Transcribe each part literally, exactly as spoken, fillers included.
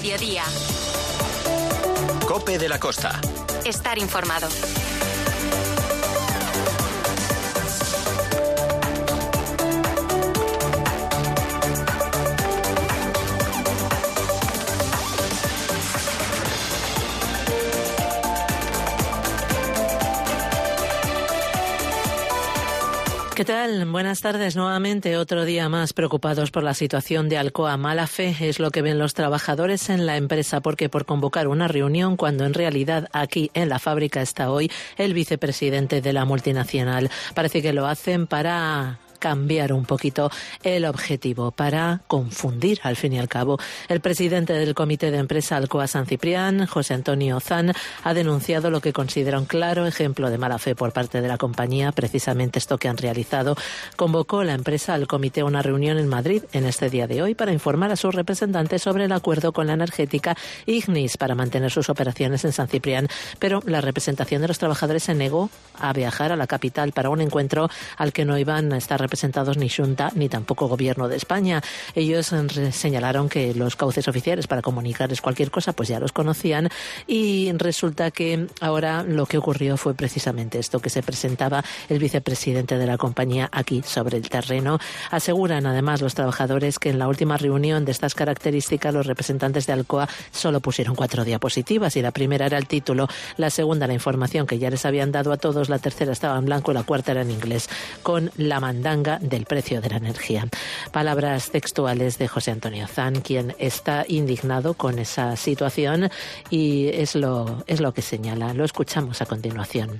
mediodía. COPE de la Costa. Estar informado. ¿Qué tal? Buenas tardes nuevamente. Otro día más preocupados por la situación de Alcoa. Mala fe es lo que ven los trabajadores en la empresa, porque por convocar una reunión cuando en realidad aquí en la fábrica está hoy el vicepresidente de la multinacional. Parece que lo hacen para cambiar un poquito el objetivo, para confundir al fin y al cabo. El presidente del Comité de Empresa Alcoa San Ciprián, José Antonio Zan, ha denunciado lo que considera un claro ejemplo de mala fe por parte de la compañía, precisamente esto que han realizado. Convocó la empresa al comité a una reunión en Madrid en este día de hoy para informar a sus representantes sobre el acuerdo con la energética Ignis para mantener sus operaciones en San Ciprián, pero la representación de los trabajadores se negó a viajar a la capital para un encuentro al que no iban a estar representados ni Xunta ni tampoco Gobierno de España. Ellos señalaron que los cauces oficiales para comunicarles cualquier cosa pues ya los conocían, y resulta que ahora lo que ocurrió fue precisamente esto, que se presentaba el vicepresidente de la compañía aquí sobre el terreno. Aseguran además los trabajadores que en la última reunión de estas características los representantes de Alcoa solo pusieron cuatro diapositivas, y la primera era el título, la segunda la información que ya les habían dado a todos, la tercera estaba en blanco y la cuarta era en inglés, con la mandanga del precio de la energía. Palabras textuales de José Antonio Zan, quien está indignado con esa situación, y es lo, es lo que señala. Lo escuchamos a continuación.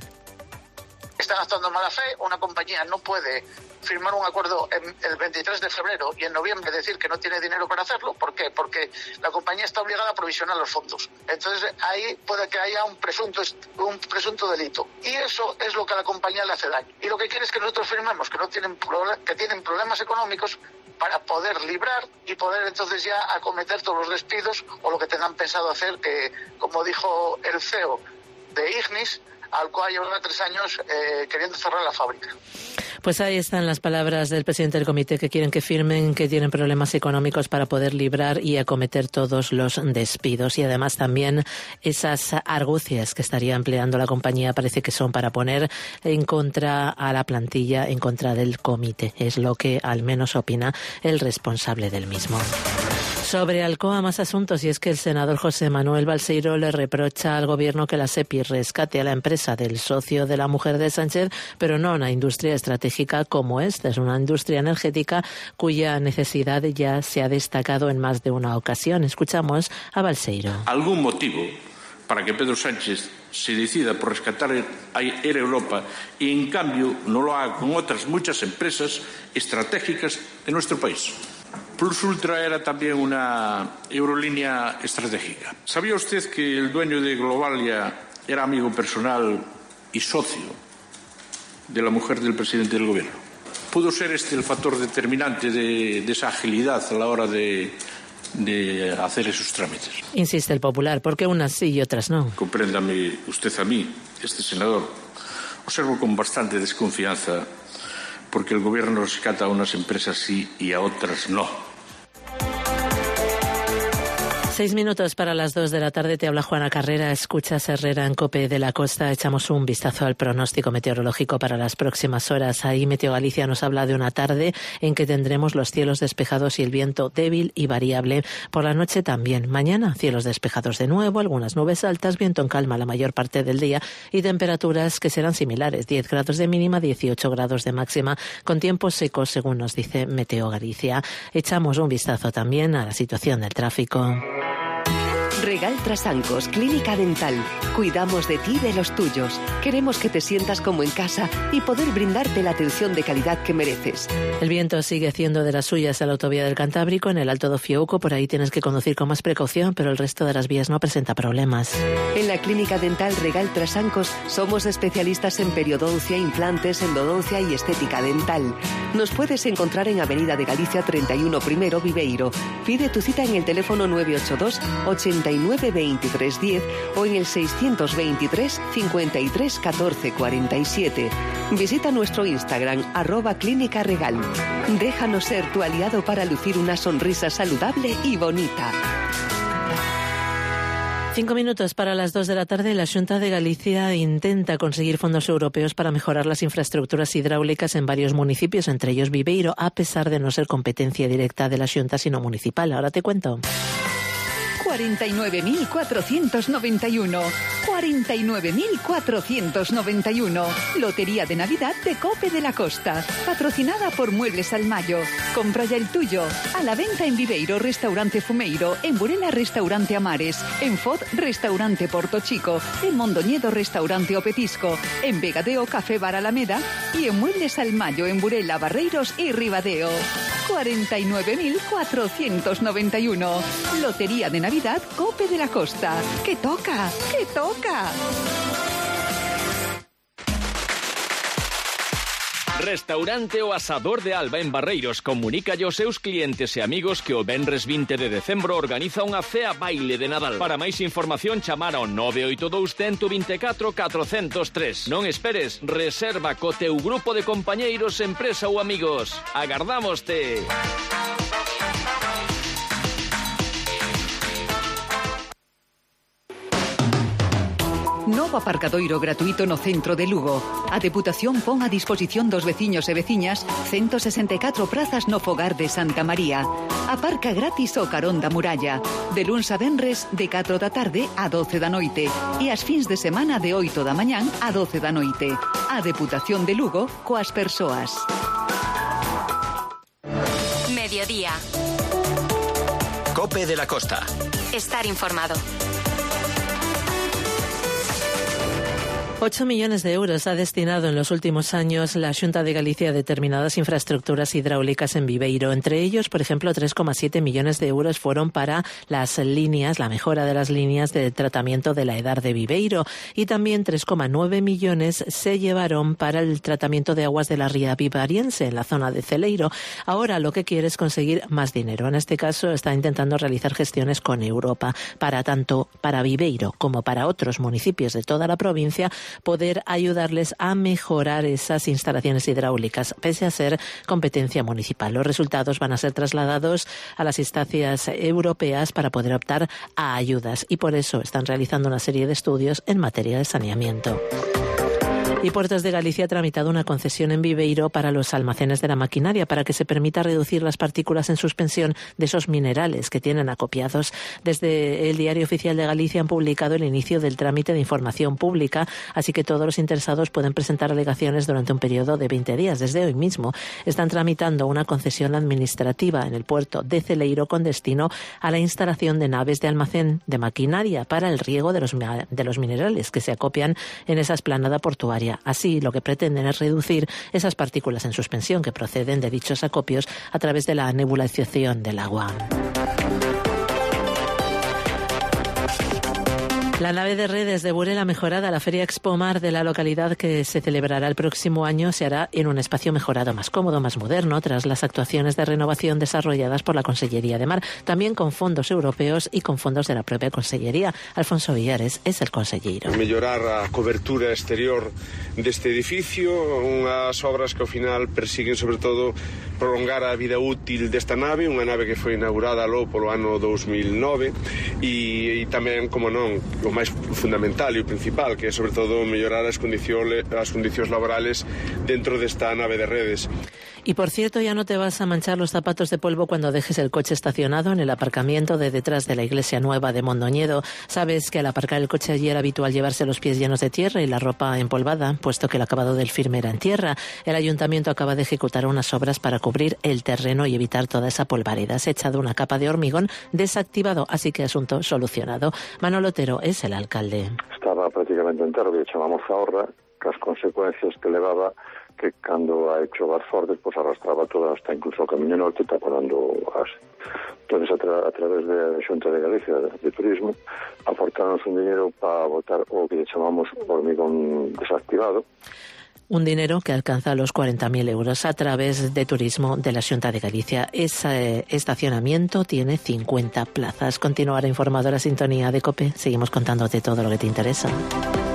Están actuando en mala fe. Una compañía no puede firmar un acuerdo en el veintitrés de febrero y en noviembre decir que no tiene dinero para hacerlo. ¿Por qué? Porque la compañía está obligada a provisionar los fondos. Entonces ahí puede que haya un presunto un presunto delito. Y eso es lo que a la compañía le hace daño. Y lo que quiere es que nosotros firmemos que no tienen que tienen problemas económicos para poder librar y poder entonces ya acometer todos los despidos o lo que tengan pensado hacer, que como dijo el C E O de Ignis, Alcoa lleva tres años eh, queriendo cerrar la fábrica. Pues ahí están las palabras del presidente del comité, que quieren que firmen, que tienen problemas económicos para poder librar y acometer todos los despidos. Y además también esas argucias que estaría empleando la compañía parece que son para poner en contra a la plantilla, en contra del comité. Es lo que al menos opina el responsable del mismo. Sobre Alcoa, más asuntos, y es que el senador José Manuel Balseiro le reprocha al gobierno que la SEPI rescate a la empresa del socio de la mujer de Sánchez, pero no a una industria estratégica como esta. Es una industria energética cuya necesidad ya se ha destacado en más de una ocasión. Escuchamos a Balseiro. ¿Algún motivo para que Pedro Sánchez se decida por rescatar a Air Europa y en cambio no lo haga con otras muchas empresas estratégicas de nuestro país? Plus Ultra era también una aerolínea estratégica. ¿Sabía usted que el dueño de Globalia era amigo personal y socio de la mujer del presidente del gobierno? ¿Pudo ser este el factor determinante de, de esa agilidad a la hora de, de hacer esos trámites? Insiste el popular, ¿por qué unas sí y otras no? Compréndame usted a mí, este senador. Observo con bastante desconfianza porque el gobierno rescata a unas empresas sí y a otras no. Seis minutos para las dos de la tarde. Te habla Juana Carrera. Escuchas Herrera en COPE de la Costa. Echamos un vistazo al pronóstico meteorológico para las próximas horas. Ahí Meteo Galicia nos habla de una tarde en que tendremos los cielos despejados y el viento débil y variable. Por la noche también. Mañana cielos despejados de nuevo, algunas nubes altas, viento en calma la mayor parte del día y temperaturas que serán similares. diez grados de mínima, dieciocho grados de máxima, con tiempo seco según nos dice Meteo Galicia. Echamos un vistazo también a la situación del tráfico. Regal Trasancos, Clínica Dental. Cuidamos de ti y de los tuyos. Queremos que te sientas como en casa y poder brindarte la atención de calidad que mereces. El viento sigue haciendo de las suyas a la autovía del Cantábrico, en el Alto do Fiouco. Por ahí tienes que conducir con más precaución, pero el resto de las vías no presenta problemas. En la Clínica Dental Regal Trasancos somos especialistas en periodoncia, implantes, endodoncia y estética dental. Nos puedes encontrar en Avenida de Galicia treinta y uno Primero, Viveiro. Pide tu cita en el teléfono nueve ocho dos, ochenta y nueve, veintitrés diez o en el seiscientos veintitrés, cincuenta y tres, catorce, cuarenta y siete. Visita nuestro Instagram, arroba Clínica Regal. Déjanos ser tu aliado para lucir una sonrisa saludable y bonita. Cinco minutos para las dos de la tarde. La Xunta de Galicia intenta conseguir fondos europeos para mejorar las infraestructuras hidráulicas en varios municipios, entre ellos Viveiro, a pesar de no ser competencia directa de la Xunta, sino municipal. Ahora te cuento. cuarenta y nueve mil cuatrocientos noventa y uno. cuarenta y nueve mil cuatrocientos noventa y uno. Lotería de Navidad de Cope de la Costa. Patrocinada por Muebles al Mayo. Compra ya el tuyo. A la venta en Viveiro, Restaurante Fumeiro. En Burela, Restaurante Amares. En Fod, Restaurante Porto Chico. En Mondoñedo, Restaurante O Petisco. En Vegadeo, Café Bar Alameda. Y en Muebles al Mayo, en Burela, Barreiros y Ribadeo. cuarenta y nueve mil cuatrocientos noventa y uno. Lotería de Navidad Cope de la Costa. ¡Que toca! ¡Que toca! Restaurante O Asador de Alba en Barreiros comunica aos seus clientes e amigos que o venres vinte de decembro organiza unha cea baile de Nadal. Para máis información chamar ao nove oito dous, cento vinte e catro, catrocentos tres. Non esperes, reserva co teu grupo de compañeiros, empresa ou amigos. Agardámoste. Novo aparcadoiro gratuito no centro de Lugo. A Deputación pon a disposición dos veciños e veciñas ciento sesenta e catro prazas no fogar de Santa María. Aparca gratis o carón da muralla. De luns a venres, de catro da tarde a doce da noite. E as fins de semana de oito da mañán a doce da noite. A Deputación de Lugo coas persoas. Mediodía. Cope de la Costa. Estar informado. Ocho millones de euros ha destinado en los últimos años la Xunta de Galicia a determinadas infraestructuras hidráulicas en Viveiro. Entre ellos, por ejemplo, tres coma siete millones de euros fueron para las líneas, la mejora de las líneas de tratamiento de la Edar de Viveiro. Y también tres coma nueve millones se llevaron para el tratamiento de aguas de la ría Vivariense, en la zona de Celeiro. Ahora lo que quiere es conseguir más dinero. En este caso está intentando realizar gestiones con Europa para tanto para Viveiro como para otros municipios de toda la provincia, poder ayudarles a mejorar esas instalaciones hidráulicas, pese a ser competencia municipal. Los resultados van a ser trasladados a las instancias europeas para poder optar a ayudas y por eso están realizando una serie de estudios en materia de saneamiento. Y Puertos de Galicia ha tramitado una concesión en Viveiro para los almacenes de la maquinaria para que se permita reducir las partículas en suspensión de esos minerales que tienen acopiados. Desde el Diario Oficial de Galicia han publicado el inicio del trámite de información pública, así que todos los interesados pueden presentar alegaciones durante un periodo de veinte días. Desde hoy mismo están tramitando una concesión administrativa en el puerto de Celeiro con destino a la instalación de naves de almacén de maquinaria para el riego de los, de los minerales que se acopian en esa explanada portuaria. Así, lo que pretenden es reducir esas partículas en suspensión que proceden de dichos acopios a través de la nebulización del agua. La nave de redes de Burela mejorada, la Feria Expomar de la localidad que se celebrará el próximo año, se hará en un espacio mejorado, más cómodo, más moderno, tras las actuaciones de renovación desarrolladas por la Consellería de Mar, también con fondos europeos y con fondos de la propia Consellería. Alfonso Villares es el conselleiro. Mellorar a cobertura exterior deste edificio, unhas obras que ao final persiguen sobre todo prolongar a vida útil desta nave, unha nave que foi inaugurada lo polo ano dous mil nove e, e tamén, como non, o máis fundamental e o principal, que é sobre todo mellorar as condicións, as condicións laborales dentro desta nave de redes. Y por cierto, ya no te vas a manchar los zapatos de polvo cuando dejes el coche estacionado en el aparcamiento de detrás de la Iglesia Nueva de Mondoñedo. Sabes que al aparcar el coche allí era habitual llevarse los pies llenos de tierra y la ropa empolvada, puesto que el acabado del firme era en tierra. El ayuntamiento acaba de ejecutar unas obras para cubrir el terreno y evitar toda esa polvareda. Se ha echado una capa de hormigón desactivado, así que asunto solucionado. Manolo Otero es el alcalde. Estaba prácticamente entero, que chamamos a horra, que as consecuencias que levaba que cando ha hecho vas fortes, pues arrastraba toda hasta incluso el Camiño Norte, tapando as. Entonces, a, tra a través de la Xunta de Galicia de, de Turismo, aportaron un dinero para botar o que chamamos hormigón desactivado. Un dinero que alcanza los cuarenta mil euros a través de Turismo de la Xunta de Galicia. Ese estacionamiento tiene cincuenta plazas. Continuará informado la sintonía de COPE. Seguimos contándote todo lo que te interesa.